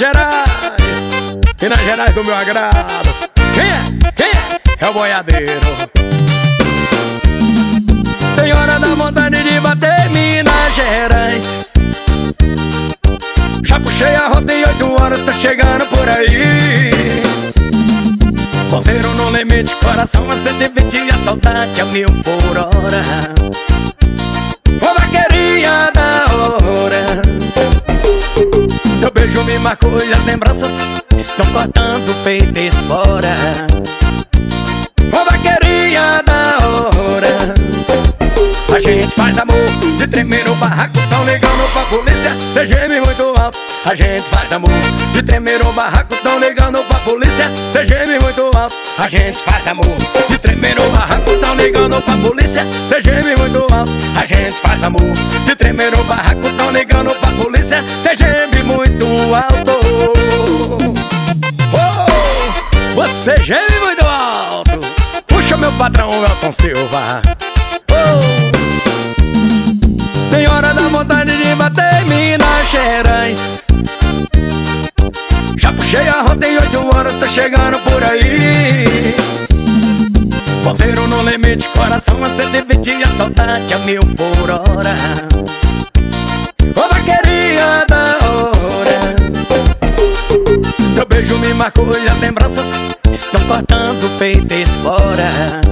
Gerais, Minas Gerais do meu agrado. Quem é? Quem é? É o boiadeiro. Tem hora da vontade de bater Minas Gerais. Já puxei a rota em 8 horas, tá chegando por aí. Ponteiro no limite, coração a 120 e a saudade a 1000 por hora. Ô vaqueirinha da hora, teu beijo me marcou e as lembranças estão cortando o peito e espora. Ô vaqueirinha da hora, a gente faz amor de tremer no barraco, tão ligando pra polícia, cê geme muito alto. A gente faz amor de tremer no barraco, tão ligando pra polícia, cê geme muito alto. A gente faz amor de tremer no barraco, tão ligando pra polícia, cê geme muito alto. A gente faz amor de tremer no barraco, tão ligando pra polícia, cê geme muito alto. Oh, você geme muito alto. Puxa meu patrão Elton Silva. Oh, tem hora da vontade de bater Minas Gerais. Já puxei a rota em 8 horas, tá chegando por aí. Ponteiro no limite, coração a 120 e a saudade a 1000 por hora. Ô vaqueirinha da hora, teu beijo me marcou e as lembranças estão cortando o peito e espora.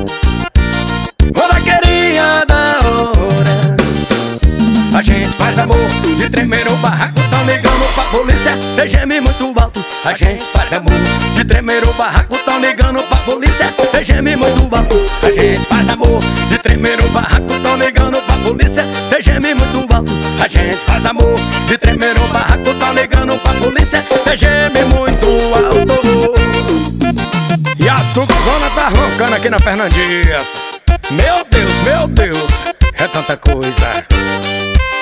Ô vaqueirinha da hora, a gente faz amor de tremer o barraco, tão ligando pra polícia, cê geme muito alto. A gente faz amor de tremer o barraco, tão ligando pra polícia, cê geme muito alto. A gente faz amor de tremer o barraco, tão ligando pra polícia, cê geme muito alto. A gente faz amor de tremer o barraco, tão ligando pra polícia, cê geme muito alto. E a Tuxona tá roncando aqui na Fernandes. Meu Deus, é tanta coisa.